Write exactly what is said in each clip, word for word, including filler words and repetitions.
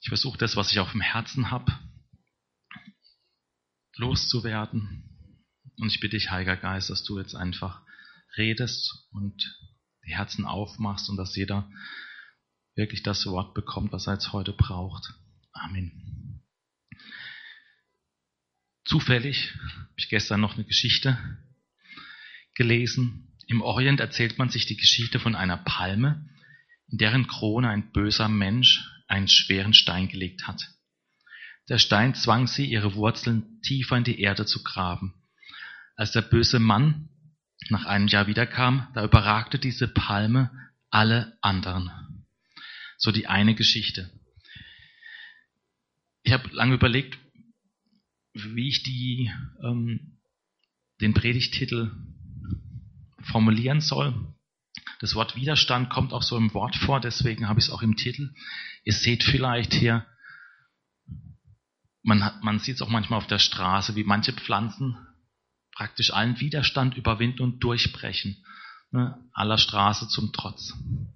versuche das, was ich auf dem Herzen habe, loszuwerden. Und ich bitte dich, Heiliger Geist, dass du jetzt einfach redest und die Herzen aufmachst und dass jeder wirklich das Wort bekommt, was er jetzt heute braucht. Amen. Zufällig habe ich gestern noch eine Geschichte gelesen. Im Orient erzählt man sich die Geschichte von einer Palme, in deren Krone ein böser Mensch einen schweren Stein gelegt hat. Der Stein zwang sie, ihre Wurzeln tiefer in die Erde zu graben. Als der böse Mann nach einem Jahr wiederkam, da überragte diese Palme alle anderen. So die eine Geschichte. Ich habe lange überlegt, wie ich die, ähm, den Predigttitel formulieren soll. Das Wort Widerstand kommt auch so im Wort vor, deswegen habe ich es auch im Titel. Ihr seht vielleicht hier, man, hat, man sieht es auch manchmal auf der Straße, wie manche Pflanzen praktisch allen Widerstand überwinden und durchbrechen, ne, aller Straße zum Trotz.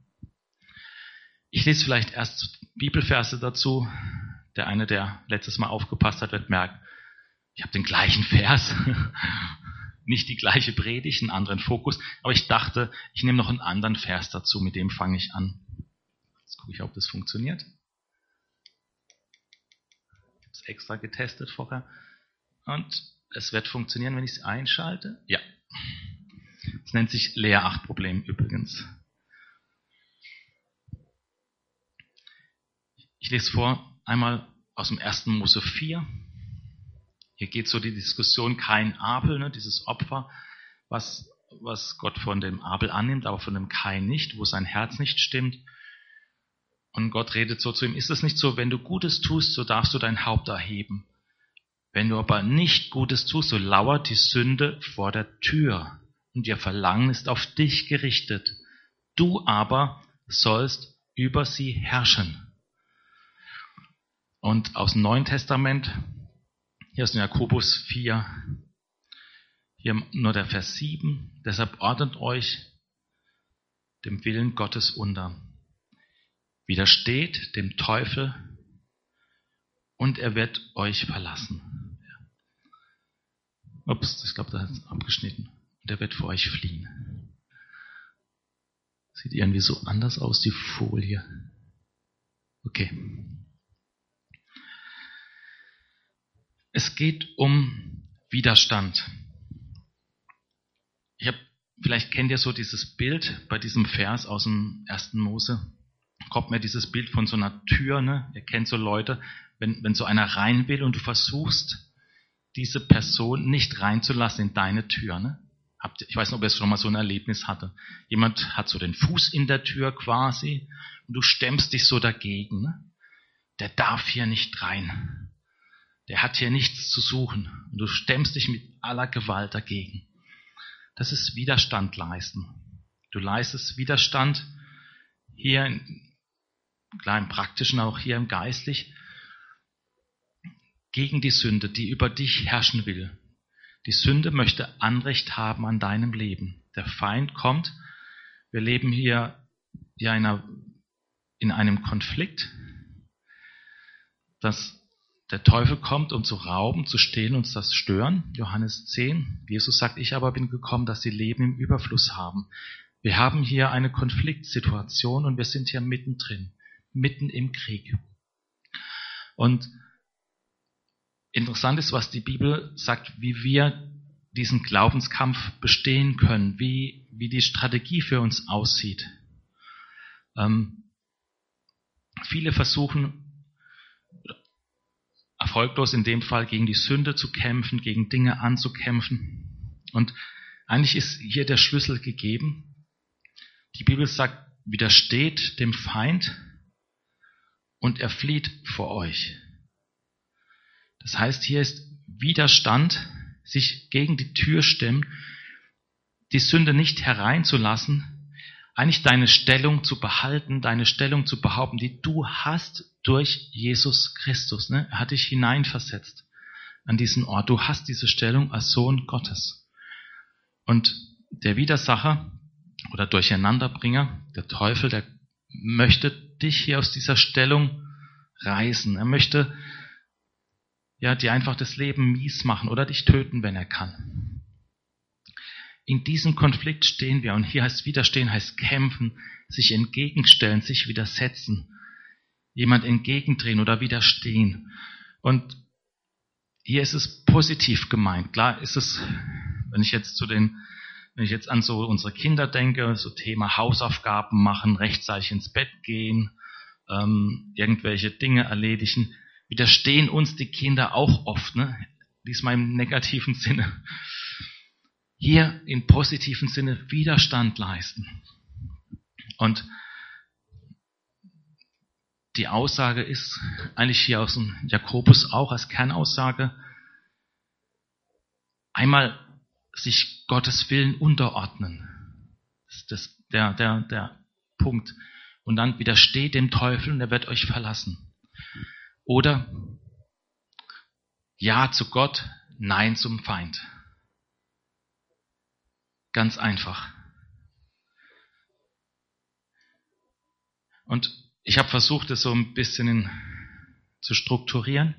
Ich lese vielleicht erst Bibelverse dazu. Der eine, der letztes Mal aufgepasst hat, wird merken, ich habe den gleichen Vers, nicht die gleiche Predigt, einen anderen Fokus, aber ich dachte, ich nehme noch einen anderen Vers dazu, mit dem fange ich an. Jetzt gucke ich, ob das funktioniert. Ich habe es extra getestet vorher und es wird funktionieren, wenn ich es einschalte. Ja. Es nennt sich Leer-acht-Problem übrigens. Ich lese vor, einmal aus dem ersten Mose vier. Hier geht so die Diskussion Kain Abel, ne, dieses Opfer, was, was Gott von dem Abel annimmt, aber von dem Kain nicht, wo sein Herz nicht stimmt. Und Gott redet so zu ihm, ist es nicht so, wenn du Gutes tust, so darfst du dein Haupt erheben. Wenn du aber nicht Gutes tust, so lauert die Sünde vor der Tür und ihr Verlangen ist auf dich gerichtet. Du aber sollst über sie herrschen. Und aus dem Neuen Testament, hier ist in Jakobus vier, hier nur der Vers sieben, deshalb ordnet euch dem Willen Gottes unter. Widersteht dem Teufel und er wird euch verlassen. Ups, ich glaube, da hat es abgeschnitten. Und er wird vor euch fliehen. Sieht irgendwie so anders aus, die Folie. Okay. Es geht um Widerstand. Ich habe, vielleicht kennt ihr so dieses Bild bei diesem Vers aus dem ersten Mose. Kommt mir dieses Bild von so einer Tür, ne? Ihr kennt so Leute, wenn, wenn so einer rein will und du versuchst, diese Person nicht reinzulassen in deine Tür. Ne? Habt ihr, ich weiß nicht, ob ihr schon mal so ein Erlebnis hatte. Jemand hat so den Fuß in der Tür quasi und du stemmst dich so dagegen. Ne? Der darf hier nicht rein. Der hat hier nichts zu suchen. Und du stemmst dich mit aller Gewalt dagegen. Das ist Widerstand leisten. Du leistest Widerstand hier, in, klar im Praktischen, auch hier im Geistlich, gegen die Sünde, die über dich herrschen will. Die Sünde möchte Anrecht haben an deinem Leben. Der Feind kommt. Wir leben hier ja in, einer, in einem Konflikt, dass der Teufel kommt, um zu rauben, zu stehlen, uns das stören. Johannes zehn. Jesus sagt, ich aber bin gekommen, dass sie Leben im Überfluss haben. Wir haben hier eine Konfliktsituation und wir sind hier mittendrin, mitten im Krieg. Und interessant ist, was die Bibel sagt, wie wir diesen Glaubenskampf bestehen können, wie, wie die Strategie für uns aussieht. Ähm, viele versuchen, erfolglos in dem Fall, gegen die Sünde zu kämpfen, gegen Dinge anzukämpfen. Und eigentlich ist hier der Schlüssel gegeben. Die Bibel sagt, widersteht dem Feind und er flieht vor euch. Das heißt, hier ist Widerstand, sich gegen die Tür stemmen, die Sünde nicht hereinzulassen, eigentlich deine Stellung zu behalten, deine Stellung zu behaupten, die du hast durch Jesus Christus. Ne? Er hat dich hineinversetzt an diesen Ort. Du hast diese Stellung als Sohn Gottes. Und der Widersacher oder Durcheinanderbringer, der Teufel, der möchte dich hier aus dieser Stellung reißen. Er möchte ja dir einfach das Leben mies machen oder dich töten, wenn er kann. In diesem Konflikt stehen wir. Und hier heißt widerstehen, heißt kämpfen, sich entgegenstellen, sich widersetzen, jemand entgegendrehen oder widerstehen. Und hier ist es positiv gemeint. Klar ist es, wenn ich jetzt zu den, wenn ich jetzt an so unsere Kinder denke, so Thema Hausaufgaben machen, rechtzeitig ins Bett gehen, ähm, irgendwelche Dinge erledigen, widerstehen uns die Kinder auch oft, ne? Diesmal im negativen Sinne. Hier im positiven Sinne Widerstand leisten. Und die Aussage ist eigentlich hier aus dem Jakobus auch als Kernaussage, einmal sich Gottes Willen unterordnen. Das ist das, der, der, der Punkt. Und dann widersteht dem Teufel und er wird euch verlassen. Oder Ja zu Gott, Nein zum Feind. Ganz einfach. Und ich habe versucht, es so ein bisschen in, zu strukturieren.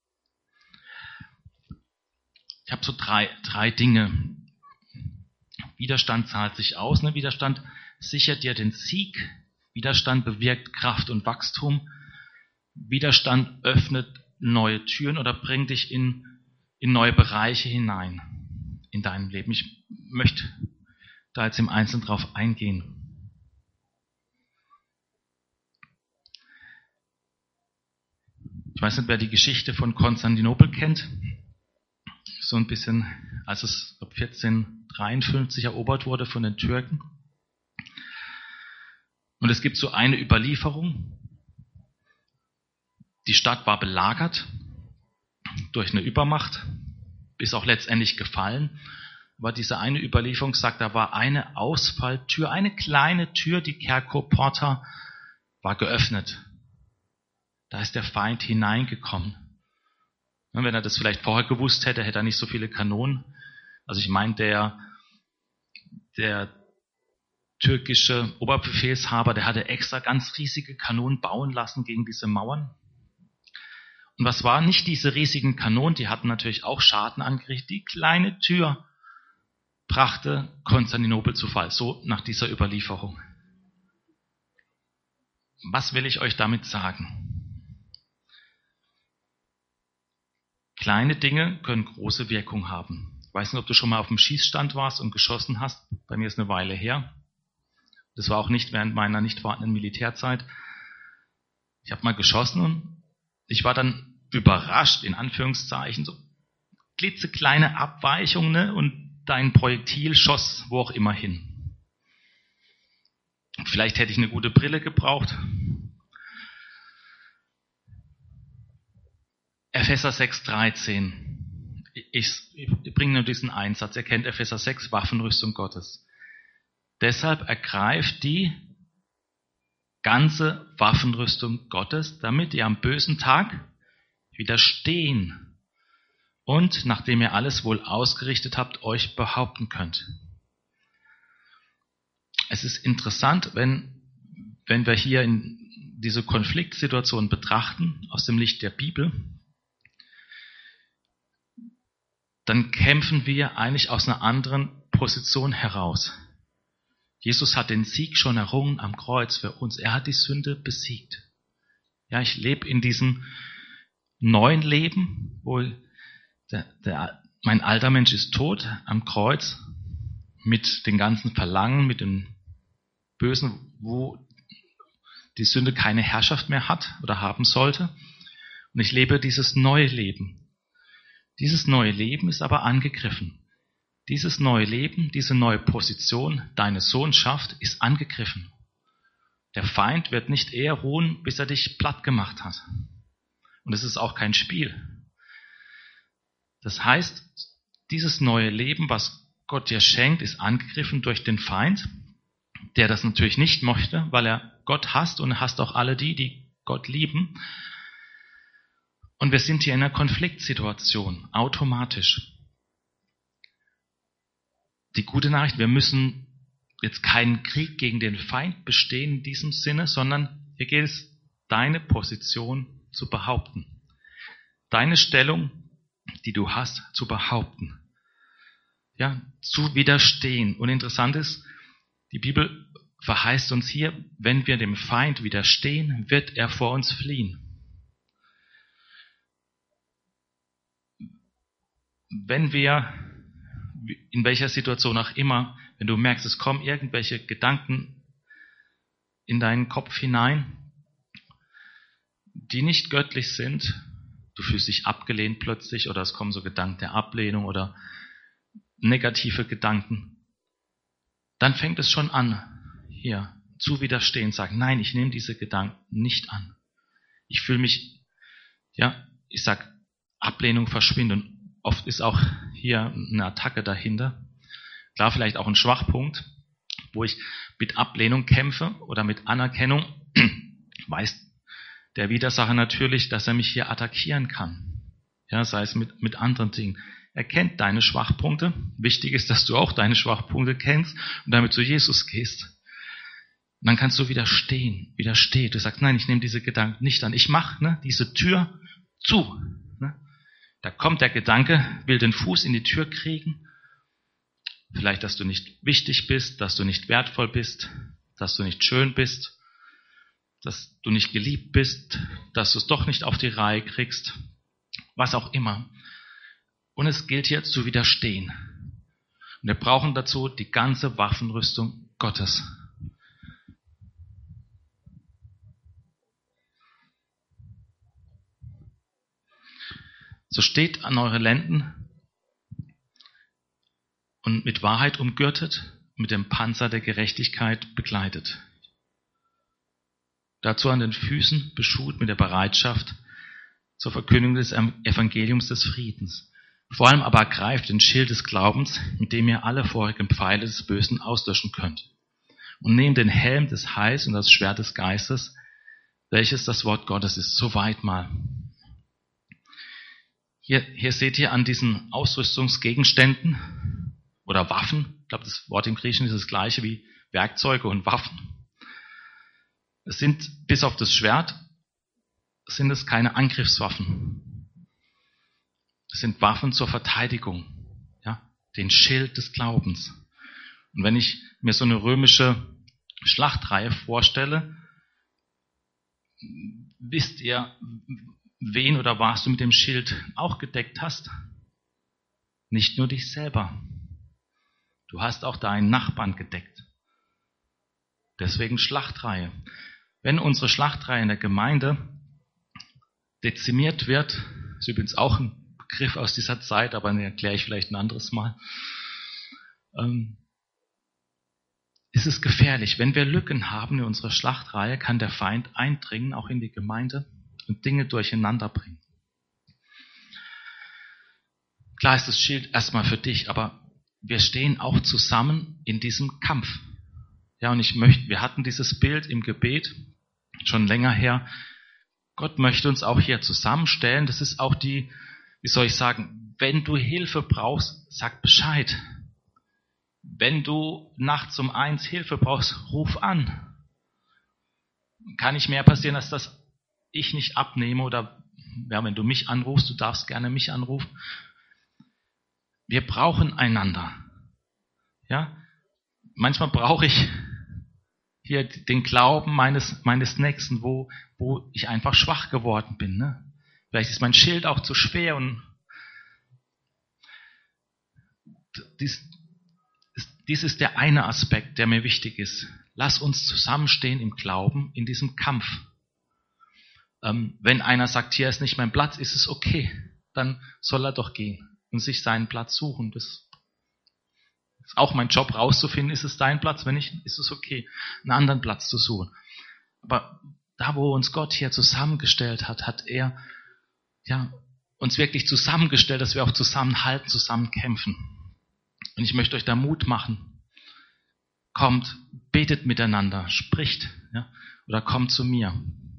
Ich habe so drei, drei Dinge. Widerstand zahlt sich aus. Ne? Widerstand sichert dir den Sieg. Widerstand bewirkt Kraft und Wachstum. Widerstand öffnet neue Türen oder bringt dich in, in neue Bereiche hinein in deinem Leben. Ich möchte da jetzt im Einzelnen drauf eingehen. Ich weiß nicht, wer die Geschichte von Konstantinopel kennt. So ein bisschen, als es vierzehnhundertdreiundfünfzig erobert wurde von den Türken. Und es gibt so eine Überlieferung. Die Stadt war belagert durch eine Übermacht, ist auch letztendlich gefallen. Aber diese eine Überlieferung sagt, da war eine Ausfalltür, eine kleine Tür, die Kerko Porta, war geöffnet. Da ist der Feind hineingekommen. Und wenn er das vielleicht vorher gewusst hätte, hätte er nicht so viele Kanonen. Also ich meine, der, der türkische Oberbefehlshaber, der hatte extra ganz riesige Kanonen bauen lassen gegen diese Mauern. Und was waren nicht diese riesigen Kanonen, die hatten natürlich auch Schaden angerichtet. Die kleine Tür brachte Konstantinopel zu Fall, so nach dieser Überlieferung. Was will ich euch damit sagen? Kleine Dinge können große Wirkung haben. Ich weiß nicht, ob du schon mal auf dem Schießstand warst und geschossen hast. Bei mir ist eine Weile her. Das war auch nicht während meiner nicht vorhandenen Militärzeit. Ich habe mal geschossen und ich war dann überrascht, in Anführungszeichen, so klitzekleine Abweichungen, ne? Und dein Projektil schoss wo auch immer hin. Vielleicht hätte ich eine gute Brille gebraucht. Epheser sechs dreizehn. Ich, ich bringe nur diesen Einsatz. Ihr kennt Epheser sechs, Waffenrüstung Gottes. Deshalb ergreift die ganze Waffenrüstung Gottes, damit ihr am bösen Tag widerstehen und, nachdem ihr alles wohl ausgerichtet habt, euch behaupten könnt. Es ist interessant, wenn, wenn wir hier in diese Konfliktsituation betrachten, aus dem Licht der Bibel, dann kämpfen wir eigentlich aus einer anderen Position heraus. Jesus hat den Sieg schon errungen am Kreuz für uns. Er hat die Sünde besiegt. Ja, ich lebe in diesem neuen Leben, wo der, der, mein alter Mensch ist tot am Kreuz mit den ganzen Verlangen, mit dem Bösen, wo die Sünde keine Herrschaft mehr hat oder haben sollte. Und ich lebe dieses neue Leben. Dieses neue Leben ist aber angegriffen. Dieses neue Leben, diese neue Position, deine Sohnschaft ist angegriffen. Der Feind wird nicht eher ruhen, bis er dich platt gemacht hat. Und es ist auch kein Spiel. Das heißt, dieses neue Leben, was Gott dir schenkt, ist angegriffen durch den Feind, der das natürlich nicht möchte, weil er Gott hasst und er hasst auch alle die, die Gott lieben. Und wir sind hier in einer Konfliktsituation, automatisch. Die gute Nachricht, wir müssen jetzt keinen Krieg gegen den Feind bestehen in diesem Sinne, sondern hier geht es, deine Position zu behaupten. Deine Stellung, die du hast, zu behaupten. Ja, zu widerstehen. Und interessant ist, die Bibel verheißt uns hier, wenn wir dem Feind widerstehen, wird er vor uns fliehen. Wenn wir, in welcher Situation auch immer, wenn du merkst, es kommen irgendwelche Gedanken in deinen Kopf hinein, die nicht göttlich sind, du fühlst dich abgelehnt plötzlich oder es kommen so Gedanken der Ablehnung oder negative Gedanken, dann fängt es schon an, hier zu widerstehen, sagen, nein, ich nehme diese Gedanken nicht an. Ich fühle mich, ja, ich sag, Ablehnung verschwindet. Und oft ist auch hier eine Attacke dahinter. Klar, vielleicht auch ein Schwachpunkt, wo ich mit Ablehnung kämpfe oder mit Anerkennung, weiß der Widersacher natürlich, dass er mich hier attackieren kann. Ja, sei es mit, mit anderen Dingen. Er kennt deine Schwachpunkte. Wichtig ist, dass du auch deine Schwachpunkte kennst und damit zu Jesus gehst. Und dann kannst du widerstehen, widerstehen. Du sagst, nein, ich nehme diese Gedanken nicht an. Ich mache ne, diese Tür zu. Ne? Da kommt der Gedanke, will den Fuß in die Tür kriegen. Vielleicht, dass du nicht wichtig bist, dass du nicht wertvoll bist, dass du nicht schön bist, dass du nicht geliebt bist, dass du es doch nicht auf die Reihe kriegst. Was auch immer. Und es gilt hier zu widerstehen. Und wir brauchen dazu die ganze Waffenrüstung Gottes. So steht an eure Lenden und mit Wahrheit umgürtet, mit dem Panzer der Gerechtigkeit bekleidet. Dazu an den Füßen beschut mit der Bereitschaft zur Verkündigung des Evangeliums des Friedens. Vor allem aber ergreift den Schild des Glaubens, mit dem ihr alle vorigen Pfeile des Bösen auslöschen könnt. Und nehmt den Helm des Heils und das Schwert des Geistes, welches das Wort Gottes ist. Soweit mal. Hier, hier seht ihr an diesen Ausrüstungsgegenständen oder Waffen, ich glaube, das Wort im Griechischen ist das gleiche wie Werkzeuge und Waffen. Es sind, bis auf das Schwert, sind es keine Angriffswaffen. Es sind Waffen zur Verteidigung, ja, den Schild des Glaubens. Und wenn ich mir so eine römische Schlachtreihe vorstelle, wisst ihr, wen oder was du mit dem Schild auch gedeckt hast? Nicht nur dich selber. Du hast auch deinen Nachbarn gedeckt. Deswegen Schlachtreihe. Wenn unsere Schlachtreihe in der Gemeinde dezimiert wird, ist übrigens auch ein Begriff aus dieser Zeit, aber den erkläre ich vielleicht ein anderes Mal, ähm, ist es gefährlich. Wenn wir Lücken haben in unserer Schlachtreihe, kann der Feind eindringen, auch in die Gemeinde, und Dinge durcheinander bringen. Klar ist das Schild erstmal für dich, aber wir stehen auch zusammen in diesem Kampf. Ja, und ich möchte, wir hatten dieses Bild im Gebet schon länger her. Gott möchte uns auch hier zusammenstellen. Das ist auch die, wie soll ich sagen, wenn du Hilfe brauchst, sag Bescheid. Wenn du nachts um eins Hilfe brauchst, ruf an. Kann nicht mehr passieren, als dass ich nicht abnehme oder ja, wenn du mich anrufst, du darfst gerne mich anrufen. Wir brauchen einander. Ja, manchmal brauche ich hier den Glauben meines, meines Nächsten, wo, wo ich einfach schwach geworden bin. Ne? Vielleicht ist mein Schild auch zu schwer und dies, dies ist der eine Aspekt, der mir wichtig ist. Lass uns zusammenstehen im Glauben in diesem Kampf. Ähm, wenn einer sagt, hier ist nicht mein Platz, ist es okay. Dann soll er doch gehen und sich seinen Platz suchen. Das ist auch mein Job, rauszufinden, ist es dein Platz? Wenn nicht, ist es okay, einen anderen Platz zu suchen. Aber da, wo uns Gott hier zusammengestellt hat, hat er ja, uns wirklich zusammengestellt, dass wir auch zusammenhalten, zusammen kämpfen. Und ich möchte euch da Mut machen. Kommt, betet miteinander, spricht, ja, oder kommt zu mir.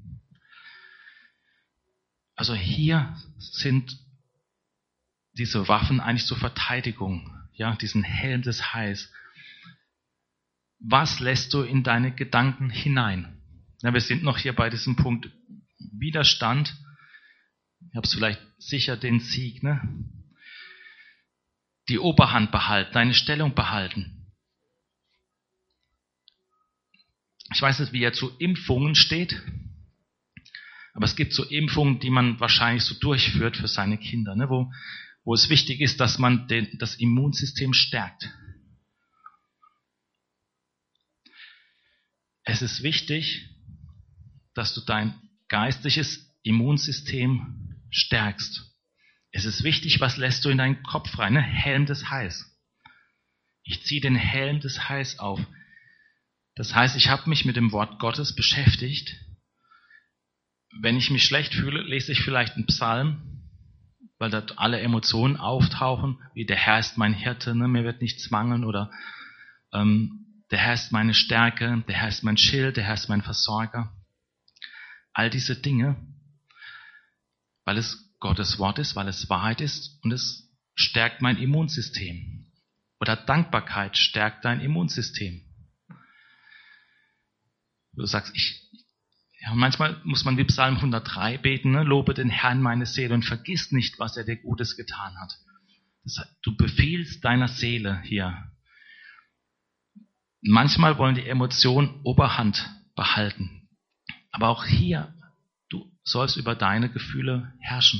Also hier sind diese Waffen eigentlich zur Verteidigung, ja, diesen Helm des Heils. Was lässt du in deine Gedanken hinein? Ja, wir sind noch hier bei diesem Punkt Widerstand. Ihr habt vielleicht sicher den Sieg, ne? Die Oberhand behalten, deine Stellung behalten. Ich weiß nicht, wie er zu Impfungen steht, aber es gibt so Impfungen, die man wahrscheinlich so durchführt für seine Kinder, ne? wo, wo es wichtig ist, dass man den, das Immunsystem stärkt. Es ist wichtig, dass du dein geistliches Immunsystem stärkst. Es ist wichtig, was lässt du in deinen Kopf rein? Ne? Helm des Heils. Ich ziehe den Helm des Heils auf. Das heißt, ich habe mich mit dem Wort Gottes beschäftigt. Wenn ich mich schlecht fühle, lese ich vielleicht einen Psalm, weil dort alle Emotionen auftauchen, wie der Herr ist mein Hirte, ne? Mir wird nichts mangeln, oder ähm, der Herr ist meine Stärke, der Herr ist mein Schild, der Herr ist mein Versorger. All diese Dinge, weil es Gottes Wort ist, weil es Wahrheit ist und es stärkt mein Immunsystem. Oder Dankbarkeit stärkt dein Immunsystem. Du sagst, ich, ja, manchmal muss man wie Psalm hundertdrei beten, ne? Lobe den Herrn meine Seele und vergiss nicht, was er dir Gutes getan hat. Das heißt, du befiehlst deiner Seele hier. Manchmal wollen die Emotionen Oberhand behalten. Aber auch hier, du sollst über deine Gefühle herrschen.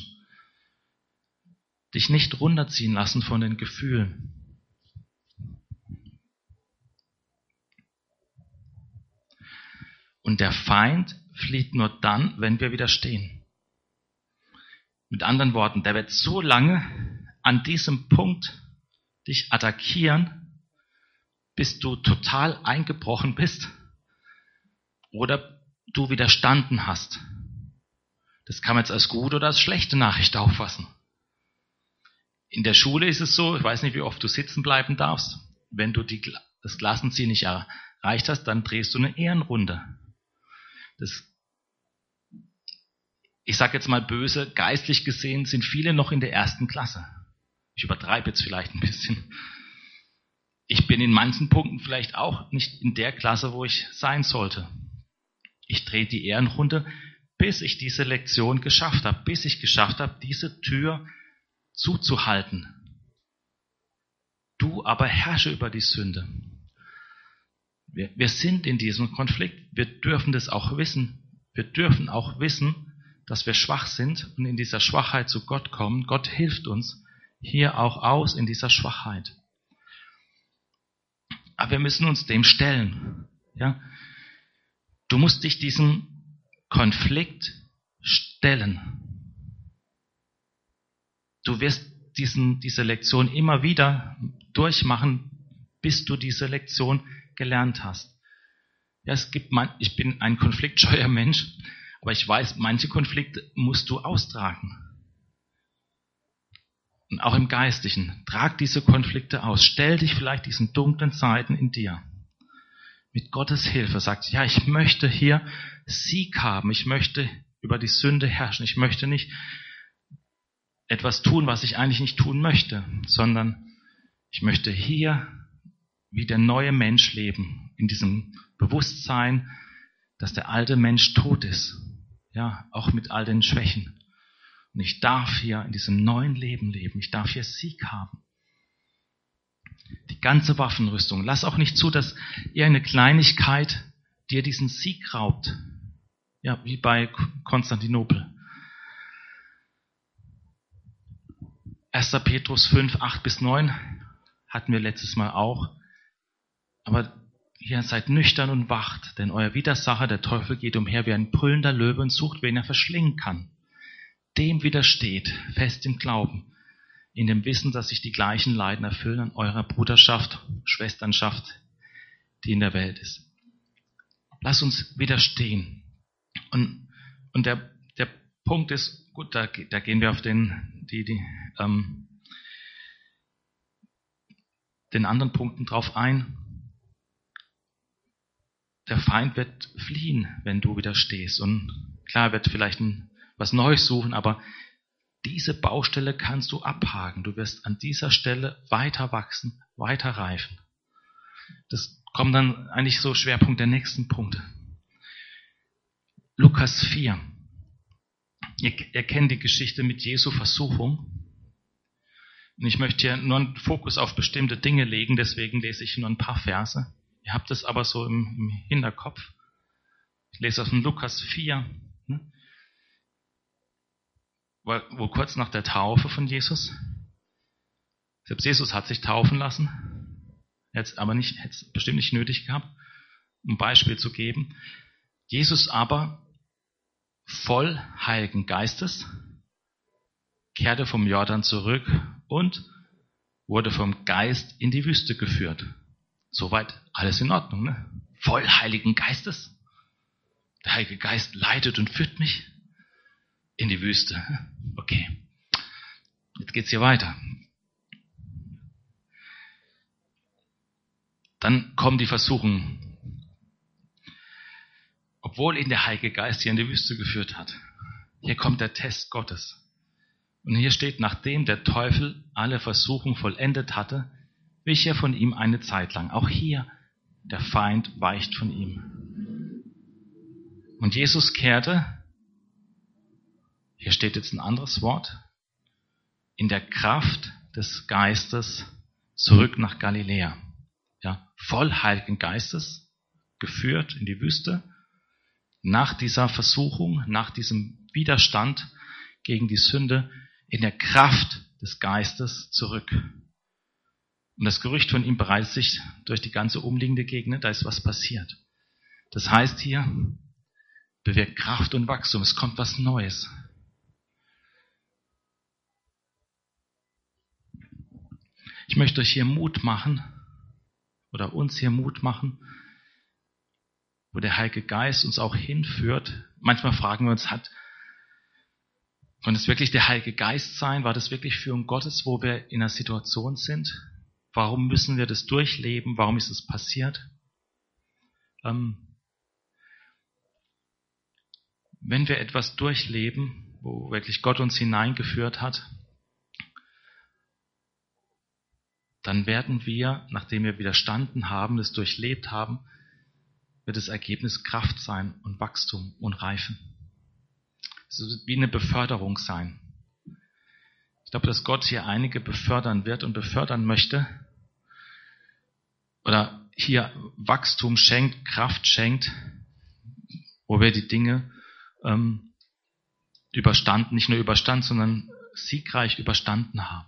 Dich nicht runterziehen lassen von den Gefühlen. Und der Feind flieht nur dann, wenn wir widerstehen. Mit anderen Worten, der wird so lange an diesem Punkt dich attackieren, bis du total eingebrochen bist oder du widerstanden hast. Das kann man jetzt als gute oder als schlechte Nachricht auffassen. In der Schule ist es so, ich weiß nicht, wie oft du sitzen bleiben darfst. Wenn du die, das Klassenziel nicht erreicht hast, dann drehst du eine Ehrenrunde. Das, ich sage jetzt mal böse, geistlich gesehen sind viele noch in der ersten Klasse. Ich übertreibe jetzt vielleicht ein bisschen. Ich bin in manchen Punkten vielleicht auch nicht in der Klasse, wo ich sein sollte. Ich drehe die Ehrenrunde, bis ich diese Lektion geschafft habe, bis ich geschafft habe, diese Tür zuzuhalten. Du aber herrsche über die Sünde. Wir, wir sind in diesem Konflikt. Wir dürfen das auch wissen. Wir dürfen auch wissen, dass wir schwach sind und in dieser Schwachheit zu Gott kommen. Gott hilft uns hier auch aus in dieser Schwachheit. Aber wir müssen uns dem stellen. Ja? Du musst dich diesem Konflikt stellen. Du wirst diesen, diese Lektion immer wieder durchmachen, bis du diese Lektion gelernt hast. Ja, es gibt man, ich bin ein konfliktscheuer Mensch, aber ich weiß, manche Konflikte musst du austragen. Und auch im Geistlichen. Trag diese Konflikte aus. Stell dich vielleicht diesen dunklen Seiten in dir. Mit Gottes Hilfe sagt, ja, ich möchte hier Sieg haben. Ich möchte über die Sünde herrschen. Ich möchte nicht etwas tun, was ich eigentlich nicht tun möchte, sondern ich möchte hier wie der neue Mensch leben. In diesem Bewusstsein, dass der alte Mensch tot ist. Ja, auch mit all den Schwächen. Und ich darf hier in diesem neuen Leben leben. Ich darf hier Sieg haben. Die ganze Waffenrüstung. Lass auch nicht zu, dass irgendeine Kleinigkeit dir diesen Sieg raubt. Ja, wie bei Konstantinopel. erster Petrus fünf, acht bis neun hatten wir letztes Mal auch. Aber hier seid nüchtern und wacht, denn euer Widersacher, der Teufel, geht umher wie ein brüllender Löwe und sucht, wen er verschlingen kann. Dem widersteht, fest im Glauben, in dem Wissen, dass sich die gleichen Leiden erfüllen an eurer Bruderschaft, Schwesternschaft, die in der Welt ist. Lass uns widerstehen. Und, und der, der Punkt ist, gut, da, da gehen wir auf den, die, die, ähm, den anderen Punkten drauf ein. Der Feind wird fliehen, wenn du widerstehst. Und klar, wird vielleicht ein was Neues suchen, aber diese Baustelle kannst du abhaken. Du wirst an dieser Stelle weiter wachsen, weiter reifen. Das kommt dann eigentlich so Schwerpunkt der nächsten Punkte. Lukas vier. Ihr, ihr kennt die Geschichte mit Jesu Versuchung. Und ich möchte hier nur einen Fokus auf bestimmte Dinge legen, deswegen lese ich nur ein paar Verse. Ihr habt es aber so im, im Hinterkopf. Ich lese aus dem Lukas vier, ne? wo, wo kurz nach der Taufe von Jesus, selbst Jesus hat sich taufen lassen, hätte es aber nicht, hätte es bestimmt nicht nötig gehabt, um ein Beispiel zu geben. Jesus aber, voll Heiligen Geistes, kehrte vom Jordan zurück und wurde vom Geist in die Wüste geführt. Soweit alles in Ordnung, ne? Voll Heiligen Geistes. Der Heilige Geist leitet und führt mich in die Wüste. Okay, jetzt geht's hier weiter. Dann kommen die Versuchungen. Obwohl ihn der Heilige Geist hier in die Wüste geführt hat. Hier kommt der Test Gottes. Und hier steht, nachdem der Teufel alle Versuchungen vollendet hatte, wich er von ihm eine Zeit lang. Auch hier, der Feind weicht von ihm. Und Jesus kehrte, hier steht jetzt ein anderes Wort, in der Kraft des Geistes zurück nach Galiläa. Ja, voll Heiligen Geistes, geführt in die Wüste, nach dieser Versuchung, nach diesem Widerstand gegen die Sünde, in der Kraft des Geistes zurück. Und das Gerücht von ihm breitet sich durch die ganze umliegende Gegend, da ist was passiert. Das heißt hier, bewirkt Kraft und Wachstum, es kommt was Neues. Ich möchte euch hier Mut machen, oder uns hier Mut machen, wo der Heilige Geist uns auch hinführt. Manchmal fragen wir uns, hat, kann es wirklich der Heilige Geist sein? War das wirklich Führung Gottes, wo wir in einer Situation sind? Warum müssen wir das durchleben? Warum ist es passiert? Ähm, wenn wir etwas durchleben, wo wirklich Gott uns hineingeführt hat, dann werden wir, nachdem wir widerstanden haben, das durchlebt haben, wird das Ergebnis Kraft sein und Wachstum und Reifen. Es wird wie eine Beförderung sein. Ich glaube, dass Gott hier einige befördern wird und befördern möchte oder hier Wachstum schenkt, Kraft schenkt, wo wir die Dinge ähm, überstanden, nicht nur überstanden, sondern siegreich überstanden haben.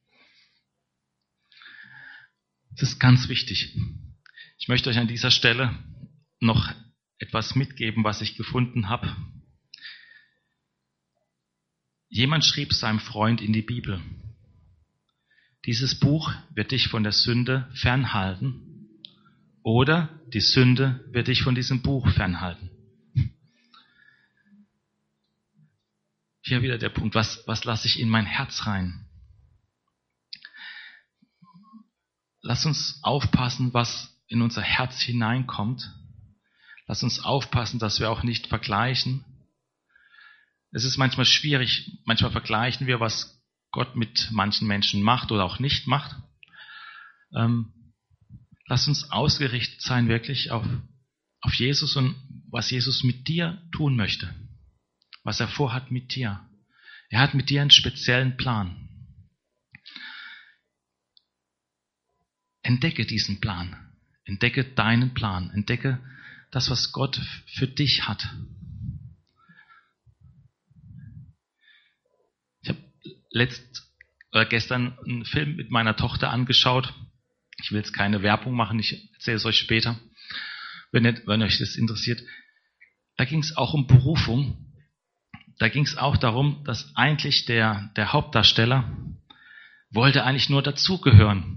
Das ist ganz wichtig. Ich möchte euch an dieser Stelle noch etwas mitgeben, was ich gefunden habe. Jemand schrieb seinem Freund in die Bibel: Dieses Buch wird dich von der Sünde fernhalten oder die Sünde wird dich von diesem Buch fernhalten. Hier wieder der Punkt, was, was lasse ich in mein Herz rein? Lass uns aufpassen, was in unser Herz hineinkommt. Lass uns aufpassen, dass wir auch nicht vergleichen. Es ist manchmal schwierig, manchmal vergleichen wir, was Gott mit manchen Menschen macht oder auch nicht macht. Ähm, lass uns ausgerichtet sein wirklich auf, auf Jesus und was Jesus mit dir tun möchte. Was er vorhat mit dir. Er hat mit dir einen speziellen Plan. Entdecke diesen Plan. Entdecke deinen Plan. Entdecke das, was Gott für dich hat. Ich habe letzt oder gestern einen Film mit meiner Tochter angeschaut. Ich will jetzt keine Werbung machen, ich erzähle es euch später, wenn, nicht, wenn euch das interessiert. Da ging es auch um Berufung. Da ging es auch darum, dass eigentlich der, der Hauptdarsteller wollte eigentlich nur dazugehören.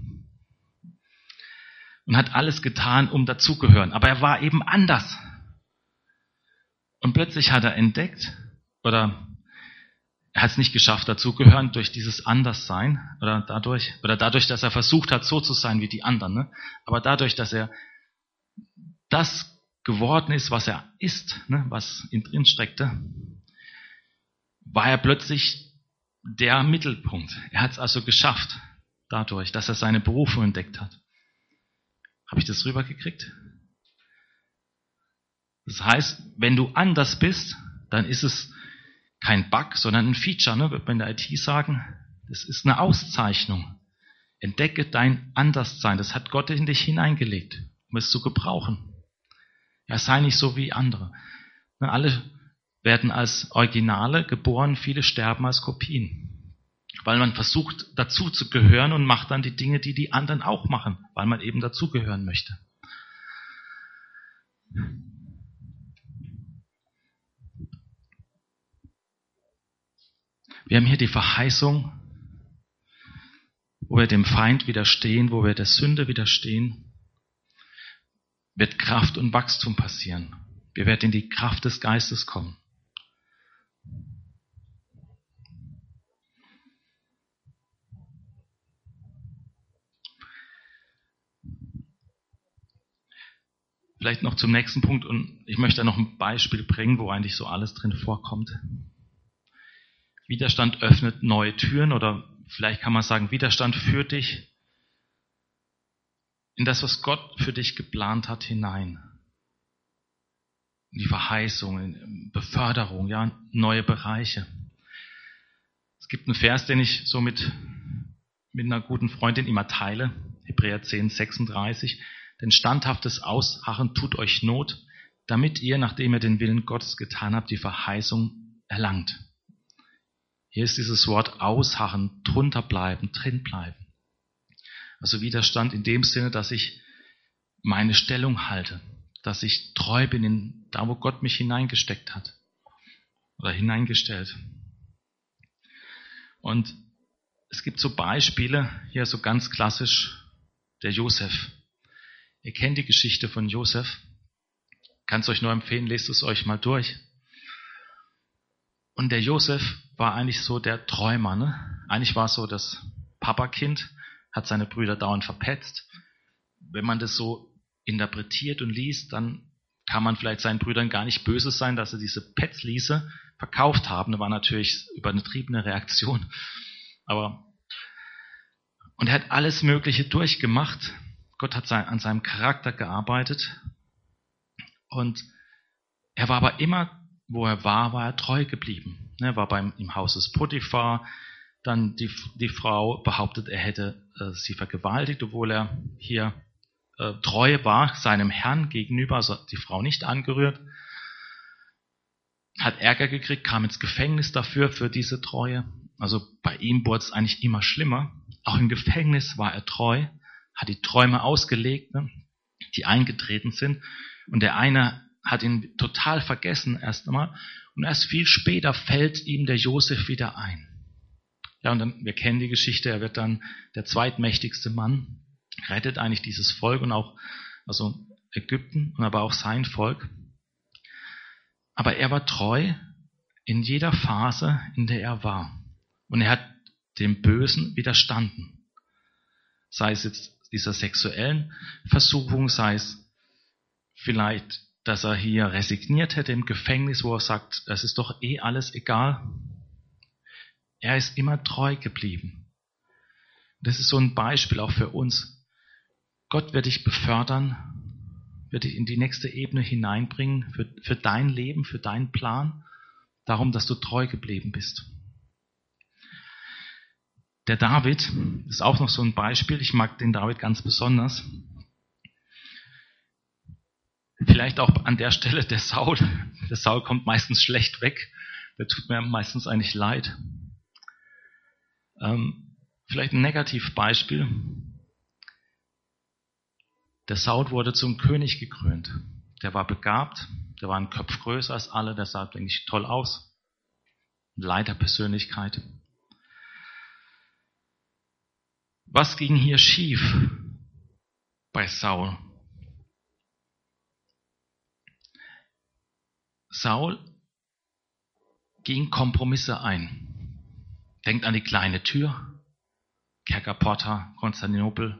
Und hat alles getan, um dazugehören. Aber er war eben anders. Und plötzlich hat er entdeckt, oder er hat es nicht geschafft, dazugehören durch dieses Anderssein, oder dadurch, oder dadurch, dass er versucht hat, so zu sein wie die anderen. Ne? Aber dadurch, dass er das geworden ist, was er ist, ne? was in drin steckte, war er plötzlich der Mittelpunkt. Er hat es also geschafft, dadurch, dass er seine Berufung entdeckt hat. Habe ich das rübergekriegt? Das heißt, wenn du anders bist, dann ist es kein Bug, sondern ein Feature, ne? Wird man in der I T sagen. Das ist eine Auszeichnung. Entdecke dein Anderssein. Das hat Gott in dich hineingelegt, um es zu gebrauchen. Ja, sei nicht so wie andere. Ne? Alle werden als Originale geboren, viele sterben als Kopien. Weil man versucht, dazu zu gehören und macht dann die Dinge, die die anderen auch machen, weil man eben dazugehören möchte. Wir haben hier die Verheißung, wo wir dem Feind widerstehen, wo wir der Sünde widerstehen, wird Kraft und Wachstum passieren. Wir werden in die Kraft des Geistes kommen. Vielleicht noch zum nächsten Punkt, und ich möchte da noch ein Beispiel bringen, wo eigentlich so alles drin vorkommt. Widerstand öffnet neue Türen, oder vielleicht kann man sagen, Widerstand führt dich in das, was Gott für dich geplant hat, hinein. In die Verheißung, in Beförderung, ja, neue Bereiche. Es gibt einen Vers, den ich so mit, mit einer guten Freundin immer teile, Hebräer zehn, sechsunddreißig. Denn standhaftes Ausharren tut euch Not, damit ihr, nachdem ihr den Willen Gottes getan habt, die Verheißung erlangt. Hier ist dieses Wort ausharren, drunter bleiben, drin bleiben. Also Widerstand in dem Sinne, dass ich meine Stellung halte, dass ich treu bin in da, wo Gott mich hineingesteckt hat oder hineingestellt. Und es gibt so Beispiele, hier so ganz klassisch, der Josef. Ihr kennt die Geschichte von Josef. Kann es euch nur empfehlen, lest es euch mal durch. Und der Josef war eigentlich so der Träumer, ne? Eigentlich war es so das Papakind, hat seine Brüder dauernd verpetzt. Wenn man das so interpretiert und liest, dann kann man vielleicht seinen Brüdern gar nicht böse sein, dass sie diese Petzliese verkauft haben. Das war natürlich übertriebene Reaktion. Aber und er hat alles Mögliche durchgemacht. Gott hat an seinem Charakter gearbeitet. Und er war aber immer, wo er war, war er treu geblieben. Er war beim, im Haus des Potiphar. Dann die, die Frau behauptet, er hätte äh, sie vergewaltigt, obwohl er hier äh, treu war seinem Herrn gegenüber, also die Frau nicht angerührt. Hat Ärger gekriegt, kam ins Gefängnis dafür, für diese Treue. Also bei ihm wurde es eigentlich immer schlimmer. Auch im Gefängnis war er treu, hat die Träume ausgelegt, ne, die eingetreten sind. Und der eine hat ihn total vergessen erst einmal. Und erst viel später fällt ihm der Josef wieder ein. Ja, und dann, wir kennen die Geschichte, er wird dann der zweitmächtigste Mann, rettet eigentlich dieses Volk und auch, also Ägypten und aber auch sein Volk. Aber er war treu in jeder Phase, in der er war. Und er hat dem Bösen widerstanden. Sei es jetzt dieser sexuellen Versuchung, sei es vielleicht, dass er hier resigniert hätte im Gefängnis, wo er sagt, es ist doch eh alles egal. Er ist immer treu geblieben. Das ist so ein Beispiel auch für uns. Gott wird dich befördern, wird dich in die nächste Ebene hineinbringen, für, für dein Leben, für deinen Plan, darum, dass du treu geblieben bist. Der David ist auch noch so ein Beispiel. Ich mag den David ganz besonders. Vielleicht auch an der Stelle der Saul. Der Saul kommt meistens schlecht weg. Der tut mir meistens eigentlich leid. Ähm, vielleicht ein Negativbeispiel. Der Saul wurde zum König gekrönt. Der war begabt. Der war ein Kopf größer als alle. Der sah eigentlich toll aus. Leiterpersönlichkeit. Was ging hier schief bei Saul? Saul ging Kompromisse ein. Denkt an die kleine Tür, Kerkerporta, Konstantinopel.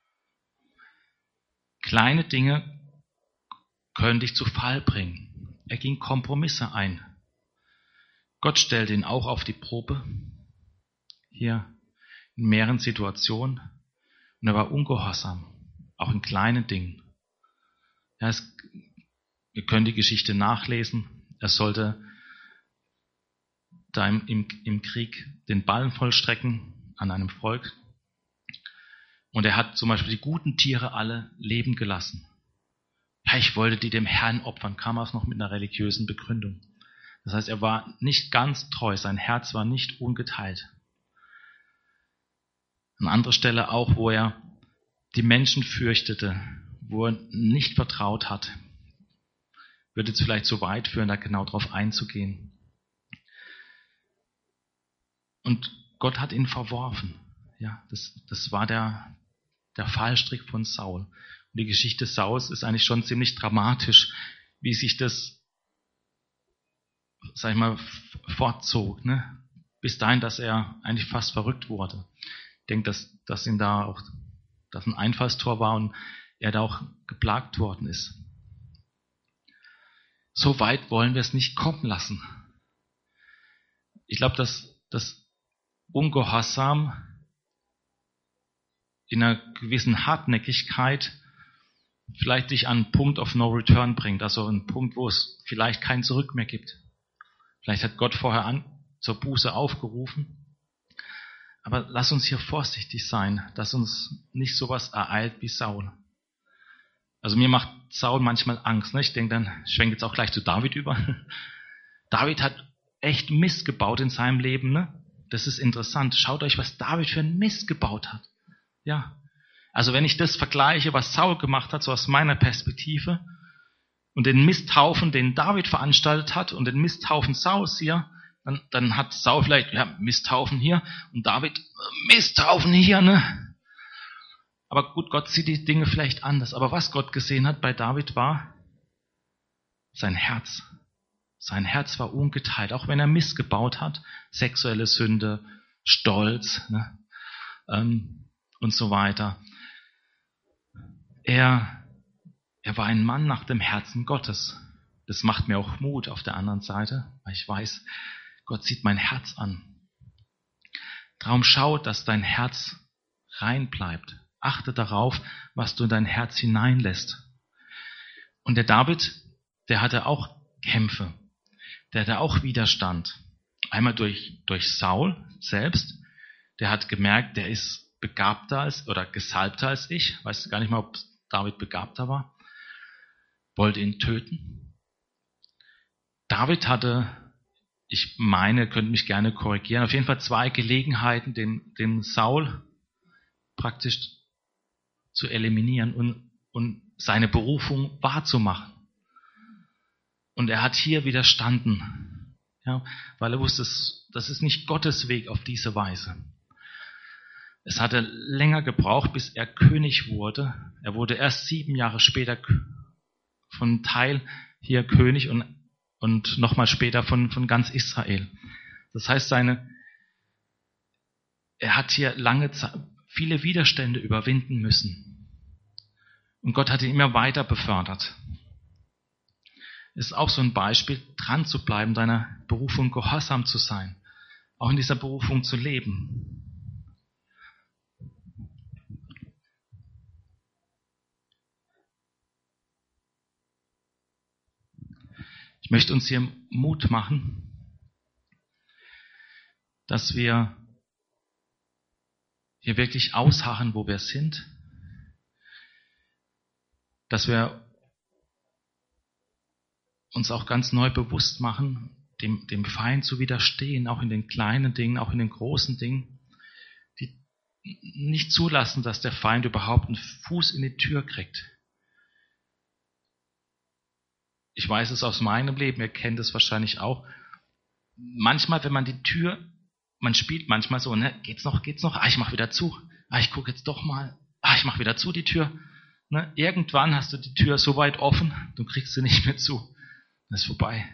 Kleine Dinge können dich zu Fall bringen. Er ging Kompromisse ein. Gott stellte ihn auch auf die Probe. Hier in mehreren Situationen. Und er war ungehorsam, auch in kleinen Dingen. Ja, es, wir können die Geschichte nachlesen. Er sollte da im, im, im Krieg den Ballen vollstrecken an einem Volk. Und er hat zum Beispiel die guten Tiere alle leben gelassen. Ja, ich wollte die dem Herrn opfern, kam auch noch mit einer religiösen Begründung. Das heißt, er war nicht ganz treu, sein Herz war nicht ungeteilt. An anderer Stelle auch, wo er die Menschen fürchtete, wo er nicht vertraut hat. Würde jetzt vielleicht so weit führen, da genau drauf einzugehen. Und Gott hat ihn verworfen. Ja, das, das war der, der Fallstrick von Saul. Und die Geschichte Sauls ist eigentlich schon ziemlich dramatisch, wie sich das, sag ich mal, fortzog, ne? Bis dahin, dass er eigentlich fast verrückt wurde. Ich denke, dass, dass ihm da auch, dass ein Einfallstor war und er da auch geplagt worden ist. So weit wollen wir es nicht kommen lassen. Ich glaube, dass das Ungehorsam in einer gewissen Hartnäckigkeit vielleicht dich an einen Punkt of no return bringt, also einen Punkt, wo es vielleicht kein Zurück mehr gibt. Vielleicht hat Gott vorher an, zur Buße aufgerufen. Aber lass uns hier vorsichtig sein, dass uns nicht sowas ereilt wie Saul. Also mir macht Saul manchmal Angst. Ne? Ich denke dann, ich schwenke jetzt auch gleich zu David über. David hat echt Mist gebaut in seinem Leben. Ne? Das ist interessant. Schaut euch, was David für einen Mist gebaut hat. Ja. Also wenn ich das vergleiche, was Saul gemacht hat, so aus meiner Perspektive, und den Misthaufen, den David veranstaltet hat, und den Misthaufen Sauls hier, dann, dann hat Saul vielleicht, ja, Misthaufen hier, und David, Misthaufen hier, ne? Aber gut, Gott sieht die Dinge vielleicht anders. Aber was Gott gesehen hat bei David war sein Herz. Sein Herz war ungeteilt, auch wenn er Mist gebaut hat, sexuelle Sünde, Stolz, ne? ähm, und so weiter. Er, er war ein Mann nach dem Herzen Gottes. Das macht mir auch Mut auf der anderen Seite, weil ich weiß, Gott sieht mein Herz an. Darum schau, dass dein Herz rein bleibt. Achte darauf, was du in dein Herz hineinlässt. Und der David, der hatte auch Kämpfe. Der hatte auch Widerstand. Einmal durch, durch Saul selbst. Der hat gemerkt, der ist begabter als, oder gesalbter als ich. Weiß gar nicht mal, ob David begabter war. Wollte ihn töten. David hatte, ich meine, könnt mich gerne korrigieren, auf jeden Fall zwei Gelegenheiten, den, den Saul praktisch zu eliminieren und, und seine Berufung wahrzumachen. Und er hat hier widerstanden, ja, weil er wusste, das ist nicht Gottes Weg auf diese Weise. Es hatte länger gebraucht, bis er König wurde. Er wurde erst sieben Jahre später von Teil hier König und, und nochmal später von, von ganz Israel. Das heißt, seine, er hat hier lange Zeit, viele Widerstände überwinden müssen. Und Gott hat ihn immer weiter befördert. Es ist auch so ein Beispiel, dran zu bleiben, deiner Berufung gehorsam zu sein. Auch in dieser Berufung zu leben. Ich möchte uns hier Mut machen, dass wir hier wirklich ausharren, wo wir sind, dass wir uns auch ganz neu bewusst machen, dem, dem Feind zu widerstehen, auch in den kleinen Dingen, auch in den großen Dingen, die nicht zulassen, dass der Feind überhaupt einen Fuß in die Tür kriegt. Ich weiß es aus meinem Leben, ihr kennt es wahrscheinlich auch. Manchmal, wenn man die Tür Man spielt manchmal so, ne, geht's noch, geht's noch, ah, ich mach wieder zu, ah, ich gucke jetzt doch mal, ah, ich mach wieder zu die Tür. Ne, irgendwann hast du die Tür so weit offen, du kriegst sie nicht mehr zu. Das ist vorbei.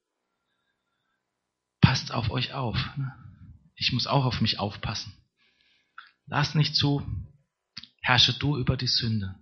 Passt auf euch auf. Ne? Ich muss auch auf mich aufpassen. Lass nicht zu, herrsche du über die Sünde.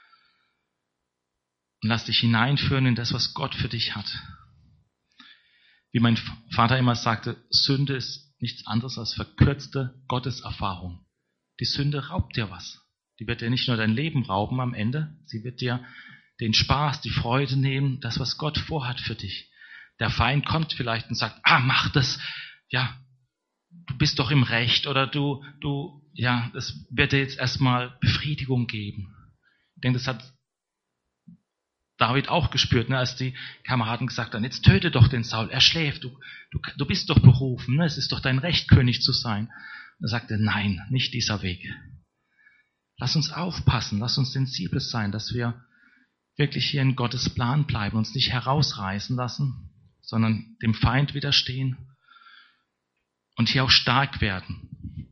Und lass dich hineinführen in das, was Gott für dich hat. Wie mein Vater immer sagte, Sünde ist nichts anderes als verkürzte Gotteserfahrung. Die Sünde raubt dir was. Die wird dir nicht nur dein Leben rauben am Ende, sie wird dir den Spaß, die Freude nehmen, das, was Gott vorhat für dich. Der Feind kommt vielleicht und sagt, ah, mach das, ja, du bist doch im Recht oder du, du, ja, das wird dir jetzt erstmal Befriedigung geben. Ich denke, das hat David auch gespürt, ne, als die Kameraden gesagt haben, jetzt töte doch den Saul, er schläft, du, du, du bist doch berufen, ne, es ist doch dein Recht, König zu sein. Und er sagte, nein, nicht dieser Weg. Lass uns aufpassen, lass uns sensibel sein, dass wir wirklich hier in Gottes Plan bleiben, uns nicht herausreißen lassen, sondern dem Feind widerstehen und hier auch stark werden.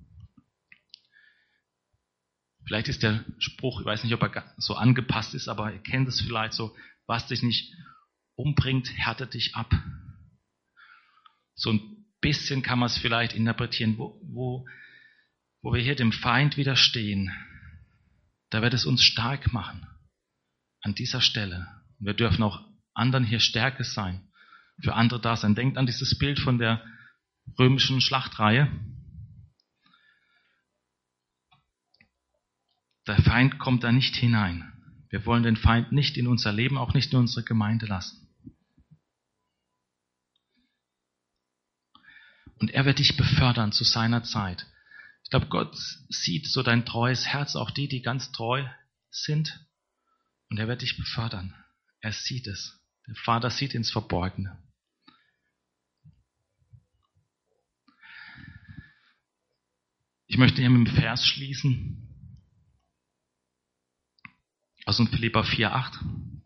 Vielleicht ist der Spruch, ich weiß nicht, ob er so angepasst ist, aber ihr kennt es vielleicht so, was dich nicht umbringt, härte dich ab. So ein bisschen kann man es vielleicht interpretieren, wo, wo, wo wir hier dem Feind widerstehen, da wird es uns stark machen. An dieser Stelle. Wir dürfen auch anderen hier Stärke sein, für andere da sein. Denkt an dieses Bild von der römischen Schlachtreihe. Der Feind kommt da nicht hinein. Wir wollen den Feind nicht in unser Leben, auch nicht in unsere Gemeinde lassen. Und er wird dich befördern zu seiner Zeit. Ich glaube, Gott sieht so dein treues Herz, auch die, die ganz treu sind. Und er wird dich befördern. Er sieht es. Der Vater sieht ins Verborgene. Ich möchte hier mit dem Vers schließen. Aus dem Philipper vier acht.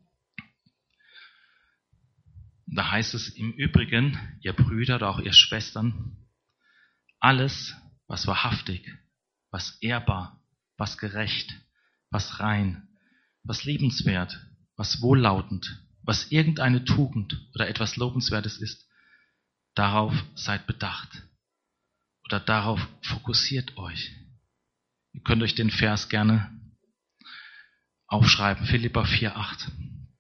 Da heißt es im Übrigen, ihr Brüder oder auch ihr Schwestern, alles, was wahrhaftig, was ehrbar, was gerecht, was rein, was liebenswert, was wohllautend, was irgendeine Tugend oder etwas Lobenswertes ist, darauf seid bedacht. Oder darauf fokussiert euch. Ihr könnt euch den Vers gerne aufschreiben, Philipper vier acht.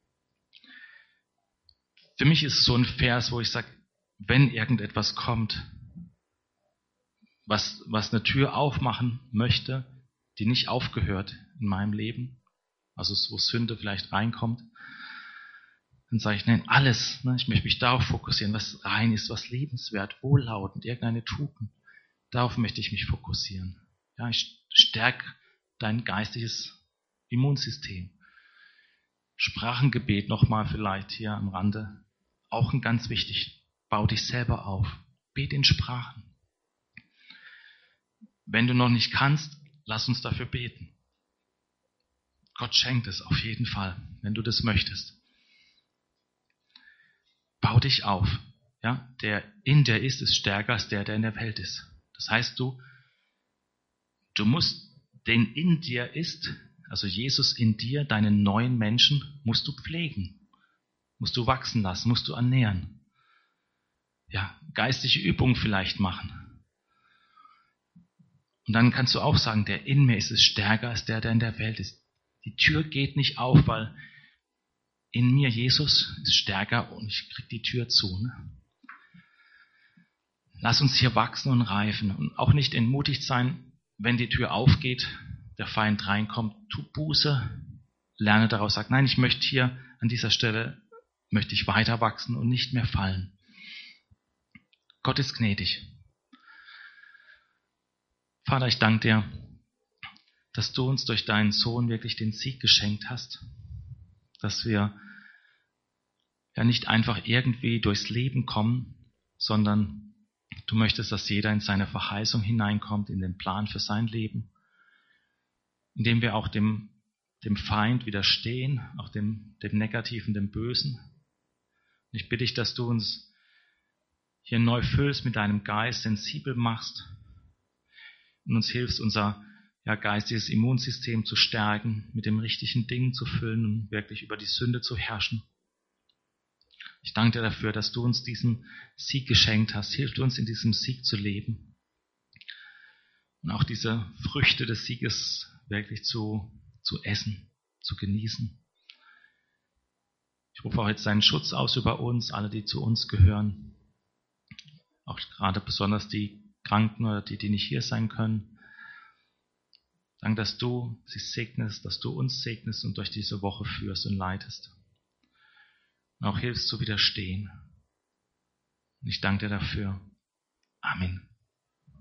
Für mich ist es so ein Vers, wo ich sage, wenn irgendetwas kommt, was, was eine Tür aufmachen möchte, die nicht aufgehört in meinem Leben, also wo Sünde vielleicht reinkommt, dann sage ich, nein, alles, ne, ich möchte mich darauf fokussieren, was rein ist, was liebenswert, wohllautend, irgendeine Tugend, darauf möchte ich mich fokussieren. Ja, ich stärke dein geistiges Immunsystem. Sprachengebet nochmal vielleicht hier am Rande. Auch ein ganz wichtig. Bau dich selber auf. Bet in Sprachen. Wenn du noch nicht kannst, lass uns dafür beten. Gott schenkt es auf jeden Fall, wenn du das möchtest. Bau dich auf. Ja, der in dir ist, ist stärker als der, der in der Welt ist. Das heißt, du, du musst den in dir ist, also Jesus in dir, deinen neuen Menschen, musst du pflegen. Musst du wachsen lassen, musst du ernähren. Ja, geistige Übungen vielleicht machen. Und dann kannst du auch sagen, der in mir ist, ist stärker als der, der in der Welt ist. Die Tür geht nicht auf, weil in mir Jesus ist stärker und ich krieg die Tür zu. Ne? Lass uns hier wachsen und reifen und auch nicht entmutigt sein, wenn die Tür aufgeht, der Feind reinkommt, tu Buße, lerne daraus, sag, nein, ich möchte hier an dieser Stelle, möchte ich weiter wachsen und nicht mehr fallen. Gott ist gnädig. Vater, ich danke dir, dass du uns durch deinen Sohn wirklich den Sieg geschenkt hast, dass wir ja nicht einfach irgendwie durchs Leben kommen, sondern du möchtest, dass jeder in seine Verheißung hineinkommt, in den Plan für sein Leben, indem wir auch dem, dem Feind widerstehen, auch dem, dem Negativen, dem Bösen. Und ich bitte dich, dass du uns hier neu füllst mit deinem Geist, sensibel machst und uns hilfst, unser ja, geistiges Immunsystem zu stärken, mit dem richtigen Dingen zu füllen und wirklich über die Sünde zu herrschen. Ich danke dir dafür, dass du uns diesen Sieg geschenkt hast. Hilf uns, in diesem Sieg zu leben und auch diese Früchte des Sieges wirklich zu, zu essen, zu genießen. Ich rufe auch jetzt deinen Schutz aus über uns, alle, die zu uns gehören, auch gerade besonders die Kranken oder die, die nicht hier sein können. Danke, dass du sie segnest, dass du uns segnest und durch diese Woche führst und leitest. Und auch hilfst zu widerstehen. Und ich danke dir dafür. Amen.